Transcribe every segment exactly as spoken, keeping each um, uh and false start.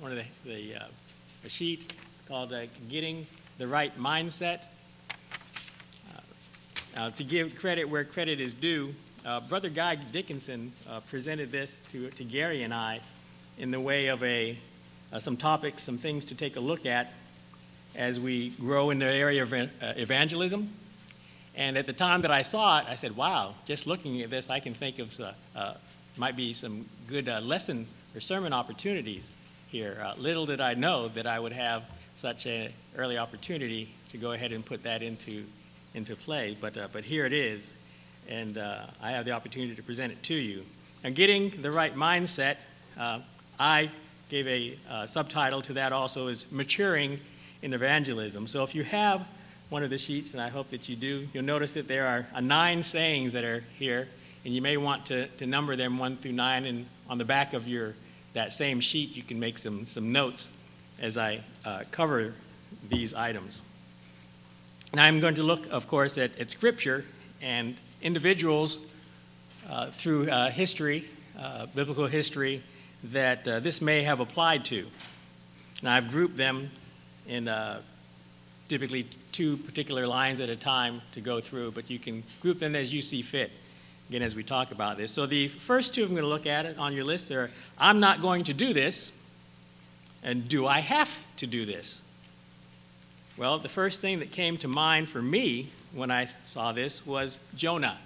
one of the, the uh, a sheet called uh, Getting the Right Mindset. Uh, uh, to give credit where credit is due, uh, Brother Guy Dickinson uh, presented this to, to Gary and I in the way of a uh, some topics, some things to take a look at as we grow in the area of uh, evangelism. And at the time that I saw it, I said, wow, just looking at this, I can think of uh, uh, might be some good uh, lesson or sermon opportunities here. Uh, little did I know that I would have such an early opportunity to go ahead and put that into into play, but uh, but here it is, and uh, I have the opportunity to present it to you. Now, getting the right mindset, uh, I gave a uh, subtitle to that also, is maturing in evangelism. So if you have one of the sheets, and I hope that you do, you'll notice that there are uh, nine sayings that are here, and you may want to, to number them one through nine, and on the back of your that same sheet you can make some, some notes as I uh, cover these items. Now I'm going to look, of course, at, at Scripture and individuals uh, through uh, history, uh, biblical history, that uh, this may have applied to. Now I've grouped them in uh, typically two particular lines at a time to go through, but you can group them as you see fit, again, as we talk about this. So the first two I'm going to look at it on your list are, I'm not going to do this, and do I have to do this? Well, the first thing that came to mind for me when I saw this was Jonah.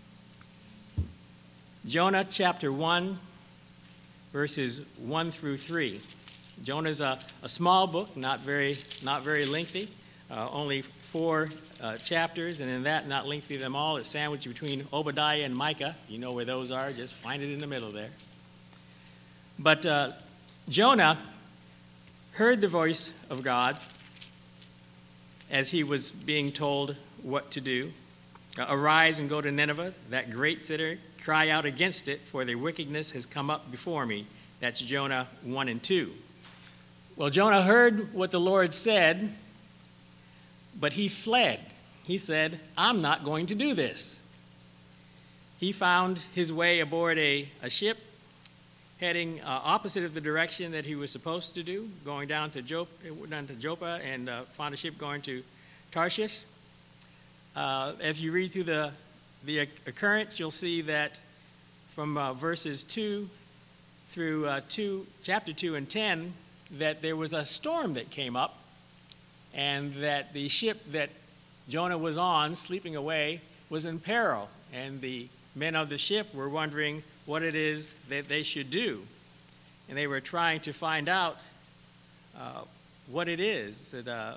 Jonah chapter one, verses one through three. Jonah's a, a small book, not very, not very lengthy, uh, only four uh, chapters, and in that, not lengthy them all. It's sandwiched between Obadiah and Micah. You know where those are, just find it in the middle there. But uh, Jonah heard the voice of God as he was being told what to do. Uh, Arise and go to Nineveh, that great city, cry out against it, for their wickedness has come up before me. That's Jonah one and two. Well, Jonah heard what the Lord said, but he fled. He said, I'm not going to do this. He found his way aboard a, a ship heading uh, opposite of the direction that he was supposed to do, going down to, Jop- down to Joppa, and uh, found a ship going to Tarshish. Uh, if you read through the, the occurrence, you'll see that from uh, verses two through uh, two, chapter two and ten, that there was a storm that came up, and that the ship that Jonah was on, sleeping away, was in peril. And the men of the ship were wondering what it is that they should do. And they were trying to find out uh, what it is. That, uh,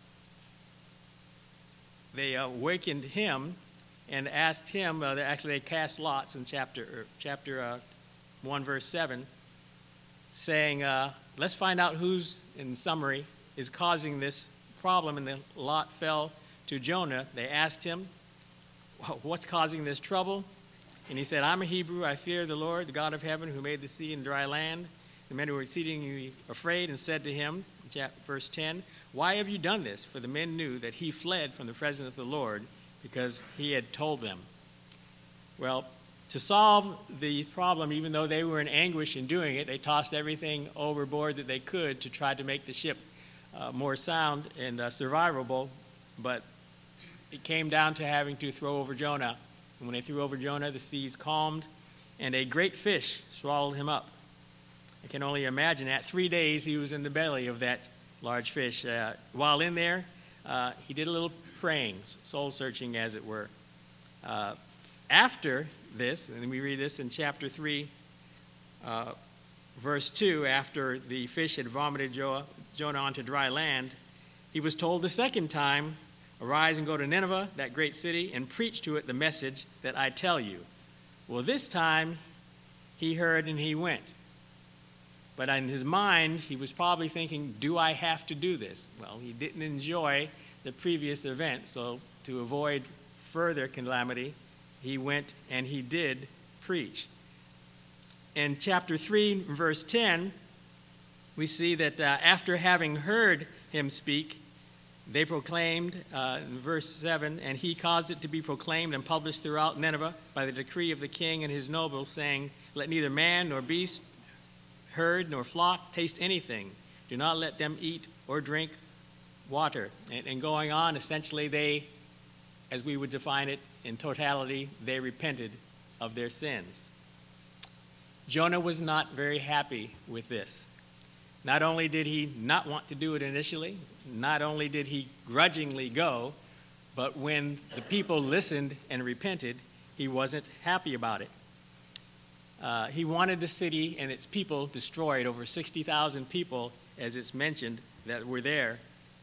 they awakened him and asked him, uh, actually they cast lots in chapter, chapter uh, one, verse seven, saying, uh, let's find out who's, in summary, is causing this problem. And the lot fell to Jonah. They asked him, what's causing this trouble? And he said, I'm a Hebrew. I fear the Lord, the God of heaven, who made the sea and dry land. The men who were exceedingly afraid and said to him, verse ten, why have you done this? For the men knew that he fled from the presence of the Lord, because he had told them. Well, to solve the problem, even though they were in anguish in doing it, they tossed everything overboard that they could to try to make the ship uh, more sound and uh, survivable. But it came down to having to throw over Jonah. And when they threw over Jonah, the seas calmed, and a great fish swallowed him up. I can only imagine that. Three days he was in the belly of that large fish. Uh, while in there, uh, he did a little praying, soul-searching, as it were. Uh, after this, and we read this in chapter three, uh, verse two, after the fish had vomited Jo- Jonah onto dry land, he was told the second time, arise and go to Nineveh, that great city, and preach to it the message that I tell you. Well, this time he heard and he went. But in his mind, he was probably thinking, do I have to do this? Well, he didn't enjoy the previous event, so to avoid further calamity, he went and he did preach. In chapter three, verse ten, we see that uh, after having heard him speak, they proclaimed, uh, in verse seven, and he caused it to be proclaimed and published throughout Nineveh by the decree of the king and his nobles, saying, let neither man nor beast, herd nor flock taste anything. Do not let them eat or drink water. And, and going on, essentially they, as we would define it in totality, they repented of their sins. Jonah was not very happy with this. Not only did he not want to do it initially, not only did he grudgingly go, but when the people listened and repented, he wasn't happy about it. Uh, he wanted the city and its people destroyed, over sixty thousand people, as it's mentioned, that were there.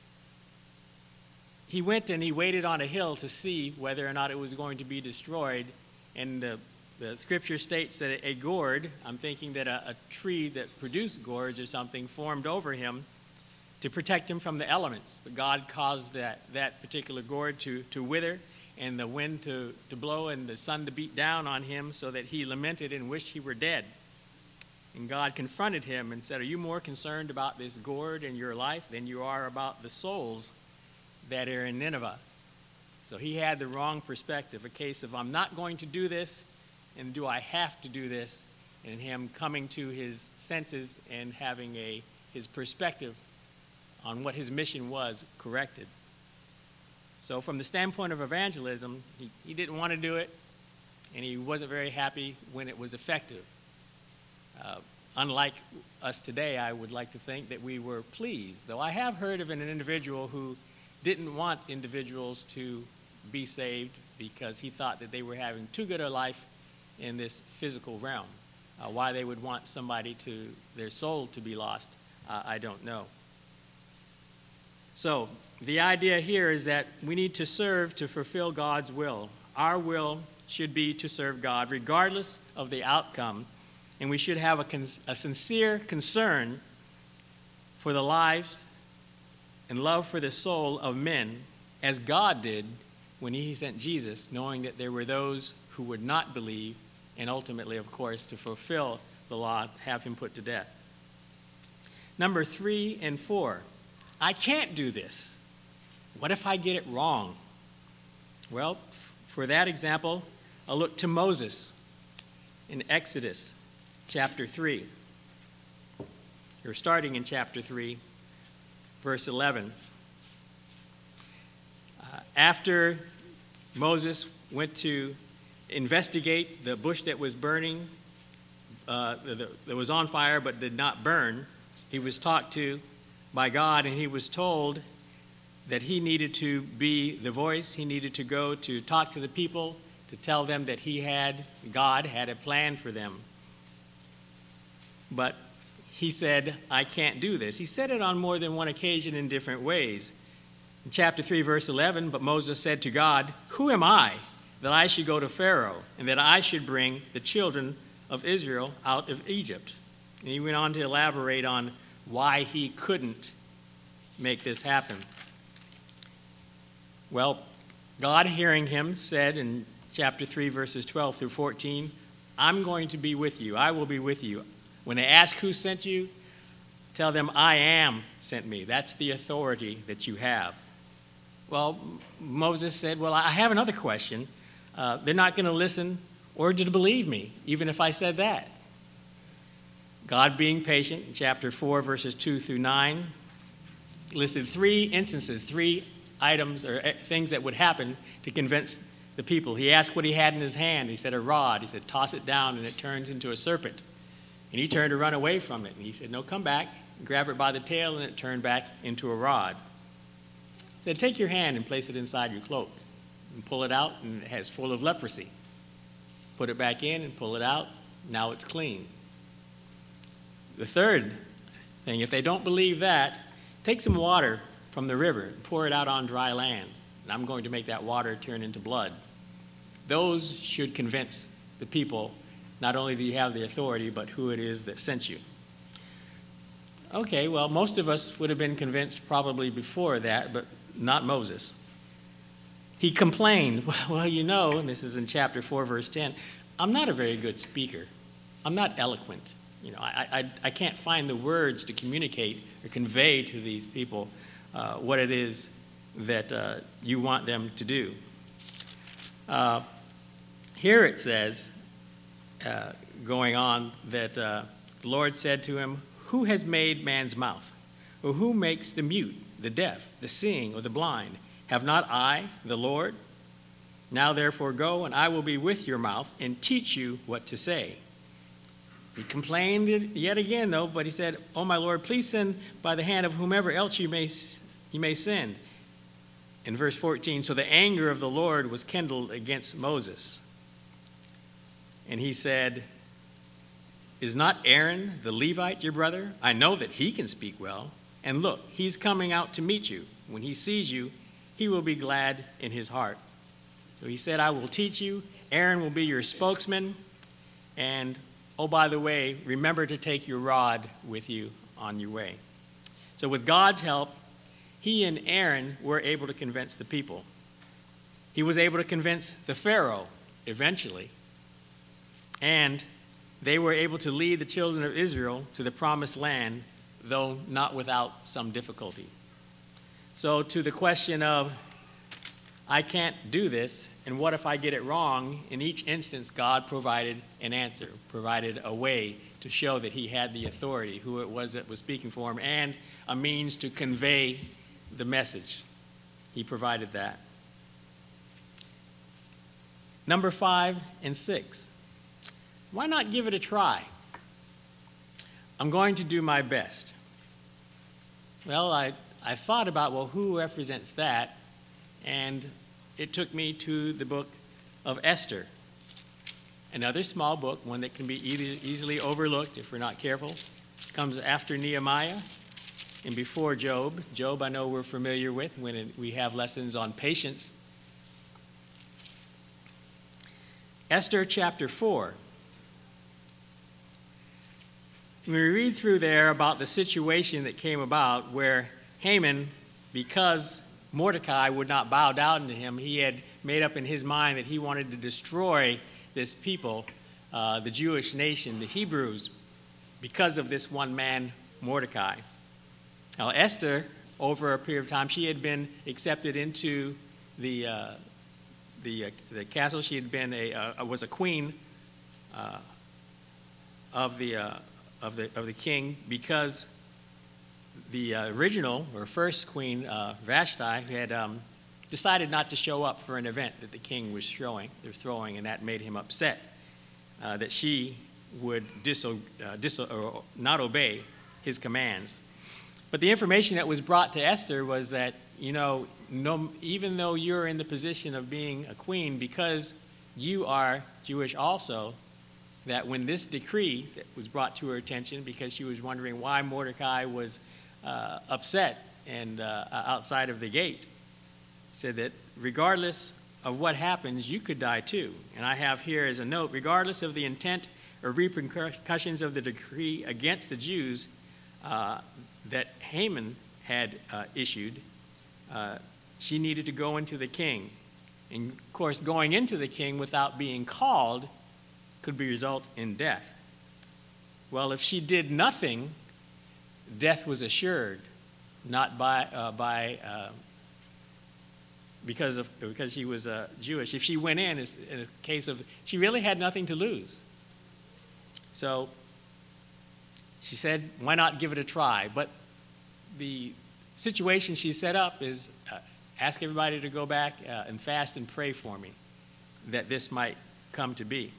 He went and he waited on a hill to see whether or not it was going to be destroyed, and the The scripture states that a gourd, I'm thinking that a, a tree that produced gourds or something, formed over him to protect him from the elements. But God caused that, that particular gourd to, to wither and the wind to, to blow and the sun to beat down on him so that he lamented and wished he were dead. And God confronted him and said, "Are you more concerned about this gourd in your life than you are about the souls that are in Nineveh?" So he had the wrong perspective, a case of, I'm not going to do this, and do I have to do this? And him coming to his senses and having a his perspective on what his mission was corrected. So from the standpoint of evangelism, he, he didn't want to do it, and he wasn't very happy when it was effective. Uh, unlike us today, I would like to think that we were pleased, though I have heard of an individual who didn't want individuals to be saved because he thought that they were having too good a life in this physical realm. Uh, why they would want somebody to, their soul to be lost, uh, I don't know. So the idea here is that we need to serve to fulfill God's will. Our will should be to serve God regardless of the outcome, and we should have a, cons- a sincere concern for the lives and love for the soul of men, as God did when he sent Jesus, knowing that there were those who would not believe, and ultimately, of course, to fulfill the law, have him put to death. Number three and four, I can't do this. What if I get it wrong? Well, for that example, I'll look to Moses in Exodus chapter three. You're starting in chapter three, verse eleven. Uh, after Moses went to investigate the bush that was burning, uh, that was on fire but did not burn, he was talked to by God, and he was told that he needed to be the voice. He needed to go to talk to the people, to tell them that he had, God had a plan for them. But he said, I can't do this. He said it on more than one occasion in different ways. In chapter three, verse eleven, but Moses said to God, who am I that I should go to Pharaoh, and that I should bring the children of Israel out of Egypt? And he went on to elaborate on why he couldn't make this happen. Well, God, hearing him, said in chapter three, verses twelve through fourteen, I'm going to be with you. I will be with you. When they ask who sent you, tell them I am sent me. That's the authority that you have. Well, Moses said, well, I have another question. Uh, they're not going to listen or to believe me, even if I said that. God, being patient, in chapter four, verses two through nine, listed three instances, three items or things that would happen to convince the people. He asked what he had in his hand. He said, a rod. He said, toss it down, and it turns into a serpent. And he turned to run away from it. And he said, no, come back, grab it by the tail, and it turned back into a rod. He said, take your hand and place it inside your cloak, and pull it out, and it has full of leprosy. Put it back in and pull it out. Now it's clean. The third thing, if they don't believe that, take some water from the river and pour it out on dry land. And I'm going to make that water turn into blood. Those should convince the people, not only do you have the authority, but who it is that sent you. Okay, well, most of us would have been convinced probably before that, but not Moses. He complained, well, you know, and this is in chapter four, verse ten, I'm not a very good speaker. I'm not eloquent. You know, I, I, I can't find the words to communicate or convey to these people uh, what it is that uh, you want them to do. Uh, here it says, uh, going on, that uh, the Lord said to him, "Who has made man's mouth? Or who makes the mute, the deaf, the seeing, or the blind? Have not I, the Lord? Now therefore go, and I will be with your mouth and teach you what to say." He complained yet again, though, but he said, "Oh, my Lord, please send by the hand of whomever else you may, you may send." In verse fourteen, so the anger of the Lord was kindled against Moses. And he said, "Is not Aaron the Levite your brother? I know that he can speak well. And look, he's coming out to meet you. When he sees you, he will be glad in his heart." So he said, "I will teach you. Aaron will be your spokesman. And, oh, by the way, remember to take your rod with you on your way." So with God's help, he and Aaron were able to convince the people. He was able to convince the Pharaoh eventually. And they were able to lead the children of Israel to the promised land, though not without some difficulty. So to the question of, I can't do this, and what if I get it wrong? In each instance, God provided an answer, provided a way to show that he had the authority, who it was that was speaking for him, and a means to convey the message. He provided that. Number five and six. Why not give it a try? I'm going to do my best. Well, I, I thought about, well, who represents that? And it took me to the book of Esther. Another small book, one that can be easy, easily overlooked if we're not careful. Comes after Nehemiah and before Job. Job, I know we're familiar with when it, we have lessons on patience. Esther chapter four. We read through there about the situation that came about where Haman, because Mordecai would not bow down to him, he had made up in his mind that he wanted to destroy this people, uh, the Jewish nation, the Hebrews, because of this one man, Mordecai. Now, Esther, over a period of time, she had been accepted into the uh, the uh, the castle. She had been a uh, was a queen uh, of the. Uh, Of the, of the king, because the uh, original or first queen, uh, Vashti, had um, decided not to show up for an event that the king was throwing, they're throwing, and that made him upset uh, that she would diso- uh, dis- or not obey his commands. But the information that was brought to Esther was that, you know, no, even though you're in the position of being a queen, because you are Jewish also, that when this decree that was brought to her attention, because she was wondering why Mordecai was uh, upset and uh, outside of the gate, said that regardless of what happens, you could die too. And I have here as a note, regardless of the intent or repercussions of the decree against the Jews uh, that Haman had uh, issued, uh, she needed to go into the king. And of course, going into the king without being called could be result in death. Well, if she did nothing, death was assured, not by uh, by uh, because of because she was uh, Jewish. If she went in, it's in a case of she really had nothing to lose. So she said, "Why not give it a try?" But the situation she set up is uh, ask everybody to go back uh, and fast and pray for me, that this might come to be.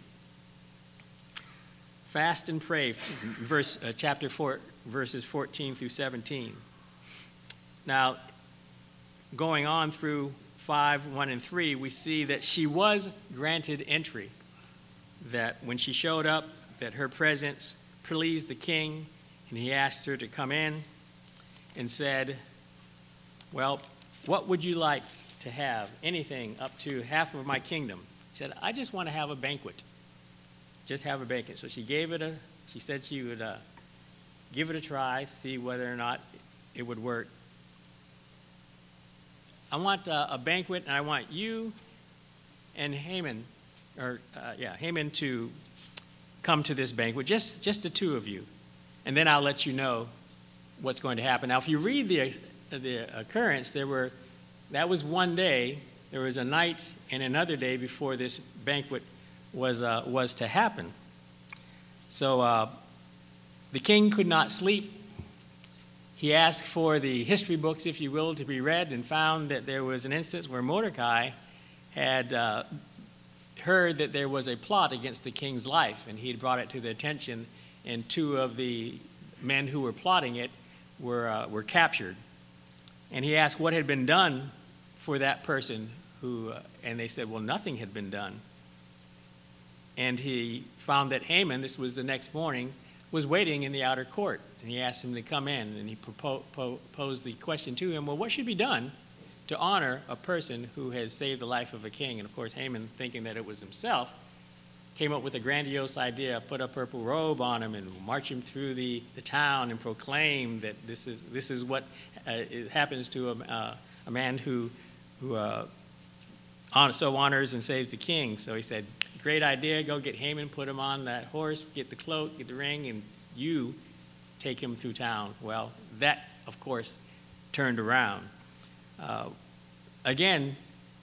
Fast and pray, verse uh, chapter four, verses fourteen through seventeen. Now, going on through five, one, and three, we see that she was granted entry. That when she showed up, that her presence pleased the king, and he asked her to come in and said, "Well, what would you like to have? Anything up to half of my kingdom." She said, "I just want to have a banquet. Just have a banquet." So she gave it a, she said she would uh, give it a try, see whether or not it would work. "I want uh, a banquet, and I want you and Haman, or uh, yeah, Haman to come to this banquet, just, just the two of you. And then I'll let you know what's going to happen." Now, if you read the, the occurrence, there were, that was one day, there was a night and another day before this banquet was uh, was to happen. So uh, the king could not sleep. He asked for the history books, if you will, to be read, and found that there was an instance where Mordecai had uh, heard that there was a plot against the king's life, and he had brought it to the attention, and two of the men who were plotting it were, uh, were captured. And he asked what had been done for that person, who, uh, and they said, well, nothing had been done. And he found that Haman, this was the next morning, was waiting in the outer court. And he asked him to come in, and he propo- po- posed the question to him, well, what should be done to honor a person who has saved the life of a king? And of course, Haman, thinking that it was himself, came up with a grandiose idea, put a purple robe on him and march him through the, the town and proclaim that this is this is what uh, it happens to a, uh, a man who, who uh, on, so honors and saves the king. So he said, great idea, go get Haman, put him on that horse, get the cloak, get the ring, and you take him through town. Well, that, of course, turned around. Uh, again,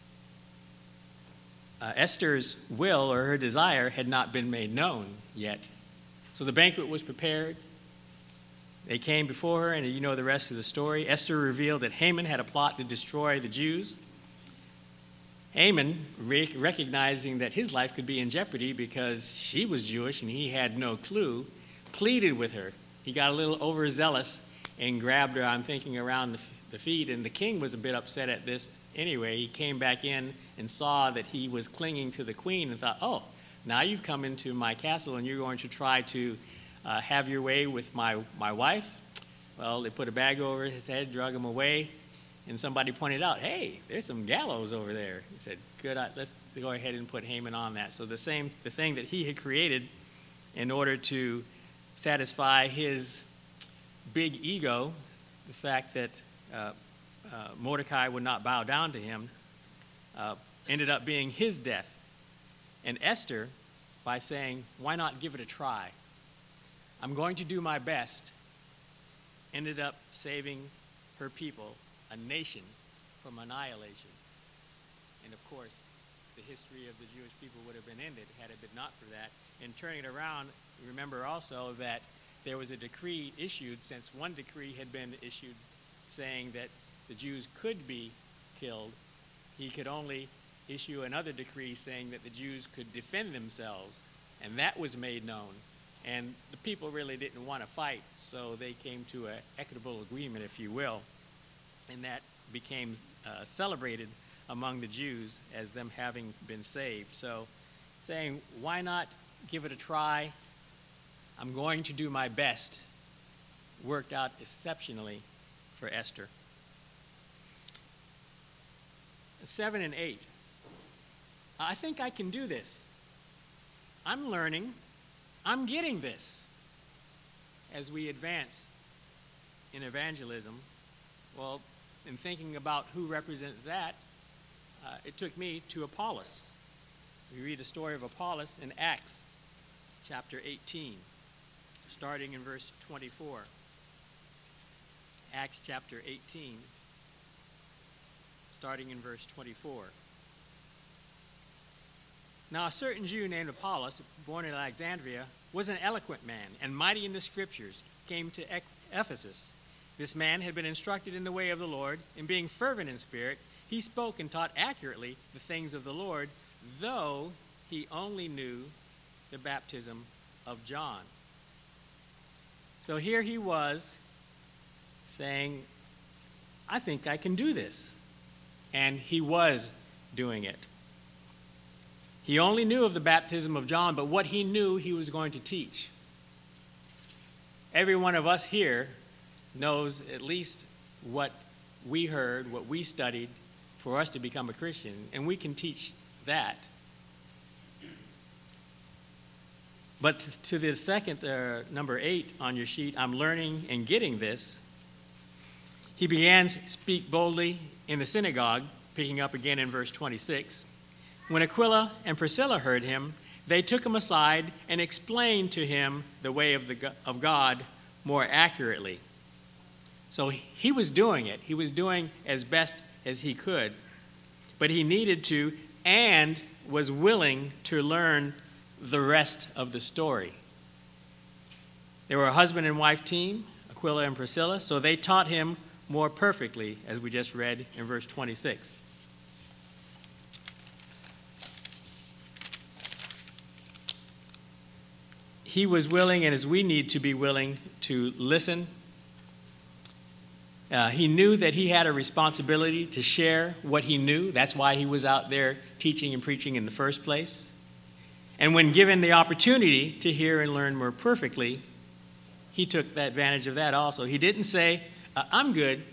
uh, Esther's will or her desire had not been made known yet. So the banquet was prepared. They came before her, and you know the rest of the story. Esther revealed that Haman had a plot to destroy the Jews. Haman, re- recognizing that his life could be in jeopardy because she was Jewish and he had no clue, pleaded with her. He got a little overzealous and grabbed her, I'm thinking, around the, the feet, and the king was a bit upset at this anyway. He came back in and saw that he was clinging to the queen and thought, oh, now you've come into my castle and you're going to try to uh, have your way with my, my wife. Well, they put a bag over his head, drug him away. And somebody pointed out, hey, there's some gallows over there. He said, good, let's go ahead and put Haman on that. So the same, the thing that he had created in order to satisfy his big ego, the fact that uh, uh, Mordecai would not bow down to him, uh, ended up being his death. And Esther, by saying, why not give it a try? I'm going to do my best, ended up saving her people, a nation, from annihilation. And of course, the history of the Jewish people would have been ended had it been not for that. And turning it around, remember also that there was a decree issued, since one decree had been issued saying that the Jews could be killed. He could only issue another decree saying that the Jews could defend themselves, and that was made known. And the people really didn't want to fight, so they came to an equitable agreement, if you will. And that became uh, celebrated among the Jews as them having been saved. So saying, why not give it a try? I'm going to do my best. Worked out exceptionally for Esther. Seven and eight. I think I can do this. I'm learning. I'm getting this. As we advance in evangelism, well, in thinking about who represents that, uh, it took me to Apollos. We read the story of Apollos in Acts chapter eighteen, starting in verse twenty-four. Acts chapter eighteen, starting in verse twenty-four. Now a certain Jew named Apollos, born in Alexandria, was an eloquent man and mighty in the scriptures, came to Ephesus. This man had been instructed in the way of the Lord, and being fervent in spirit, he spoke and taught accurately the things of the Lord, though he only knew the baptism of John. So here he was saying, I think I can do this. And he was doing it. He only knew of the baptism of John, but what he knew he was going to teach. Every one of us here knows at least what we heard, what we studied for us to become a Christian, and we can teach that. But to the second, uh, number eight on your sheet, I'm learning and getting this. He began to speak boldly in the synagogue, picking up again in verse twenty-six. When Aquila and Priscilla heard him, they took him aside and explained to him the way of, the, of God more accurately. So he was doing it. He was doing as best as he could. But he needed to and was willing to learn the rest of the story. They were a husband and wife team, Aquila and Priscilla, so they taught him more perfectly, as we just read in verse twenty-six. He was willing, and as we need to be willing, to listen. Uh, he knew that he had a responsibility to share what he knew. That's why he was out there teaching and preaching in the first place. And when given the opportunity to hear and learn more perfectly, he took the advantage of that also. He didn't say, uh, I'm good.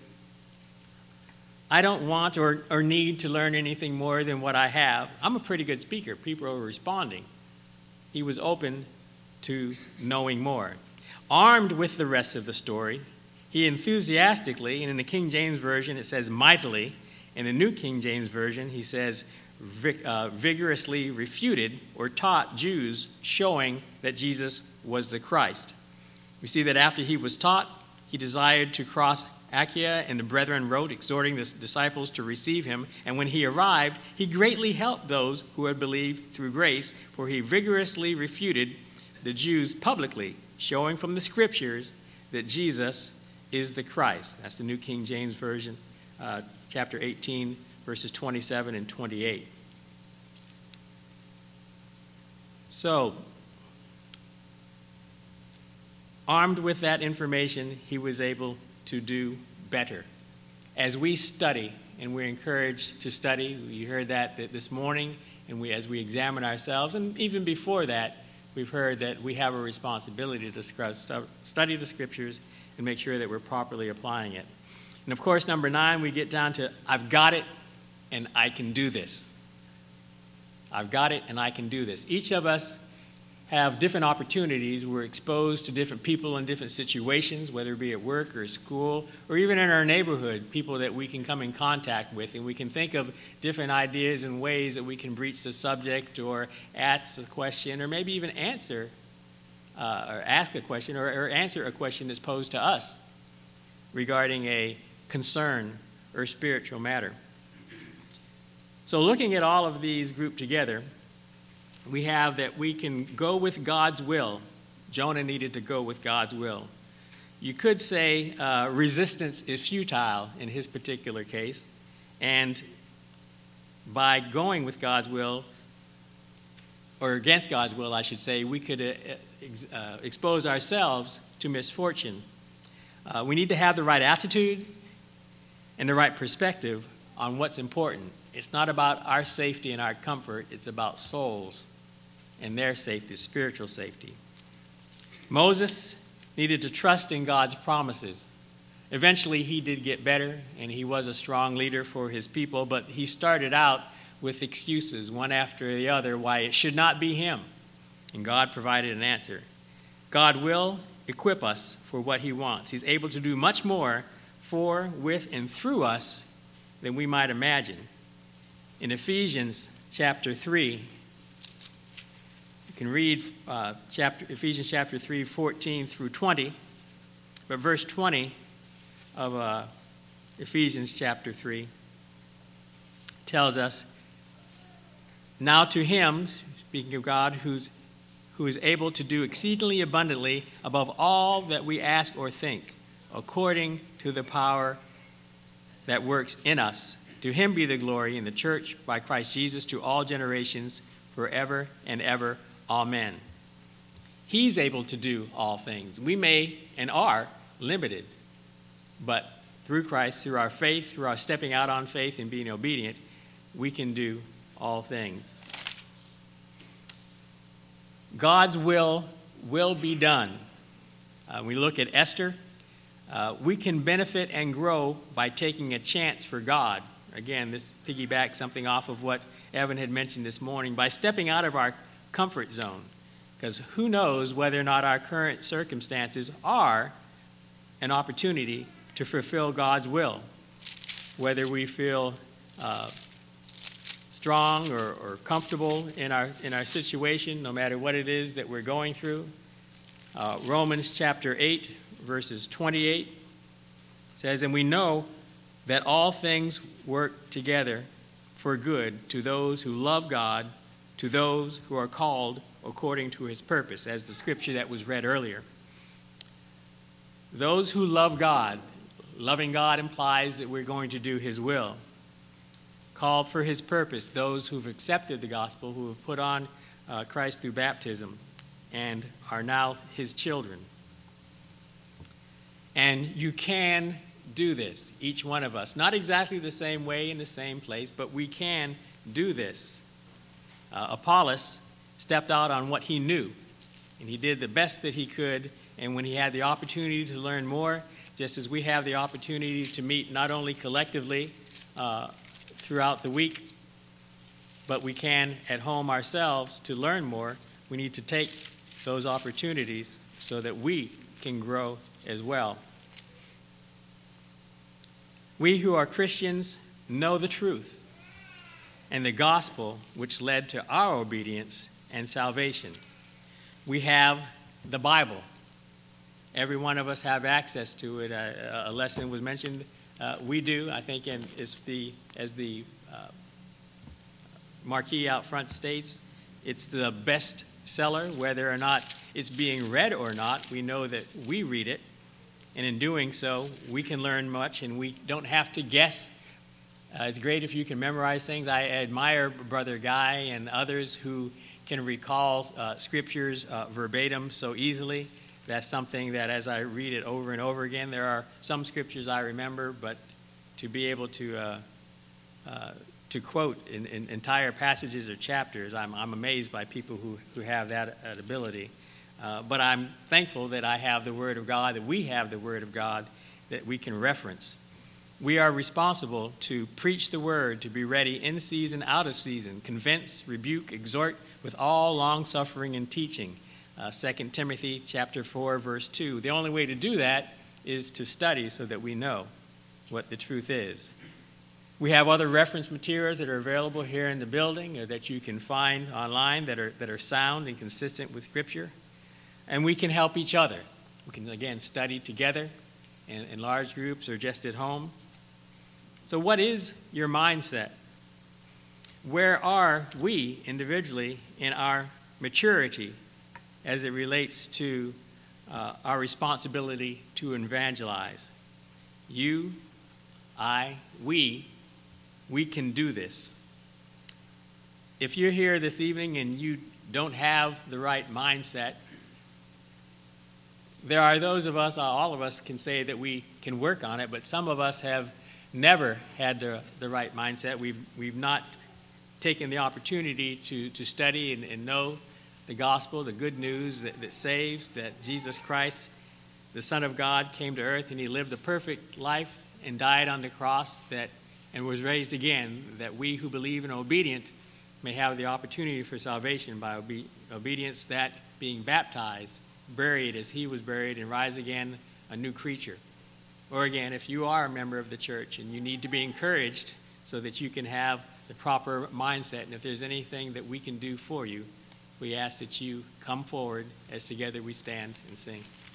I don't want or, or need to learn anything more than what I have. I'm a pretty good speaker. People are responding. He was open to knowing more. Armed with the rest of the story, he enthusiastically, and in the King James Version it says mightily, in the New King James Version he says vic- uh, vigorously refuted or taught Jews, showing that Jesus was the Christ. We see that after he was taught, he desired to cross Achaia, and the brethren wrote, exhorting the disciples to receive him. And when he arrived, he greatly helped those who had believed through grace, for he vigorously refuted the Jews publicly, showing from the scriptures that Jesus is the Christ. That's the New King James Version, uh, chapter eighteen, verses twenty-seven and twenty-eight. So, armed with that information, he was able to do better. As we study, and we're encouraged to study, you heard that this morning, and we, as we examine ourselves, and even before that, we've heard that we have a responsibility to study the scriptures and make sure that we're properly applying it. And of course, number nine, we get down to, I've got it and I can do this. I've got it and I can do this. Each of us have different opportunities. We're exposed to different people in different situations, whether it be at work or school, or even in our neighborhood, people that we can come in contact with, and we can think of different ideas and ways that we can breach the subject or ask a question or maybe even answer uh, or ask a question or, or answer a question that's posed to us regarding a concern or spiritual matter. So looking at all of these grouped together, we have that we can go with God's will. Jonah needed to go with God's will. You could say uh, resistance is futile in his particular case, and by going with God's will, or against God's will, I should say, we could uh, ex- uh, expose ourselves to misfortune. Uh, we need to have the right attitude and the right perspective on what's important. It's not about our safety and our comfort, it's about souls and their safety, spiritual safety. Moses needed to trust in God's promises. Eventually, he did get better, and he was a strong leader for his people, but he started out with excuses, one after the other, why it should not be him. And God provided an answer. God will equip us for what he wants. He's able to do much more for, with, and through us than we might imagine. In Ephesians chapter three, you can read uh, chapter, Ephesians chapter three, fourteen through twenty, but verse twenty of uh, Ephesians chapter three tells us, now to him, speaking of God, who's, who is able to do exceedingly abundantly above all that we ask or think, according to the power that works in us. To him be the glory in the church by Christ Jesus to all generations, forever and ever. Amen. He's able to do all things. We may and are limited, but through Christ, through our faith, through our stepping out on faith and being obedient, we can do all things. God's will will be done. Uh, we look at Esther. Uh, we can benefit and grow by taking a chance for God. Again, this piggybacks something off of what Evan had mentioned this morning, by stepping out of our comfort zone. Because who knows whether or not our current circumstances are an opportunity to fulfill God's will. Whether we feel uh, strong or, or comfortable in our, in our situation, no matter what it is that we're going through. Uh, Romans chapter eight, verses twenty-eight says, and we know that all things work together for good to those who love God, to those who are called according to his purpose, as the scripture that was read earlier. Those who love God, loving God implies that we're going to do his will. Called for his purpose, those who've accepted the gospel, who have put on uh, Christ through baptism and are now his children. And you can do this, each one of us. Not exactly the same way in the same place, but we can do this. Uh, Apollos stepped out on what he knew, and he did the best that he could. And when he had the opportunity to learn more, just as we have the opportunity to meet not only collectively uh, throughout the week, but we can at home ourselves to learn more, we need to take those opportunities so that we can grow as well. We who are Christians know the truth and the gospel which led to our obedience and salvation. We have the Bible. Every one of us have access to it. Uh, a lesson was mentioned. Uh, we do, I think, and it's the, as the uh, marquee out front states, it's the best seller, whether or not it's being read or not. We know that we read it, and in doing so, we can learn much, and we don't have to guess. Uh, it's great if you can memorize things. I admire Brother Guy and others who can recall uh, scriptures uh, verbatim so easily. That's something that as I read it over and over again, there are some scriptures I remember, but to be able to uh, uh, to quote in, in entire passages or chapters, I'm, I'm amazed by people who, who have that, that ability. Uh, but I'm thankful that I have the Word of God, that we have the Word of God that we can reference. We are responsible to preach the Word, to be ready in season, out of season, convince, rebuke, exhort with all long-suffering and teaching. Uh, Second Timothy chapter four, verse two. The only way to do that is to study so that we know what the truth is. We have other reference materials that are available here in the building or that you can find online that are, that are sound and consistent with Scripture. And we can help each other. We can, again, study together in, in large groups or just at home. So what is your mindset? Where are we individually in our maturity as it relates to uh, our responsibility to evangelize? You, I, we, we can do this. If you're here this evening and you don't have the right mindset, there are those of us, all of us can say that we can work on it, but some of us have never had the, the right mindset. We've, we've not taken the opportunity to, to study and, and know the gospel, the good news that, that saves, that Jesus Christ, the Son of God, came to earth and he lived a perfect life and died on the cross that, and was raised again, that we who believe and are obedient may have the opportunity for salvation by obe- obedience, that being baptized, buried as he was buried, and rise again a new creature. Or again, if you are a member of the church and you need to be encouraged so that you can have the proper mindset, and if there's anything that we can do for you, we ask that you come forward as together we stand and sing.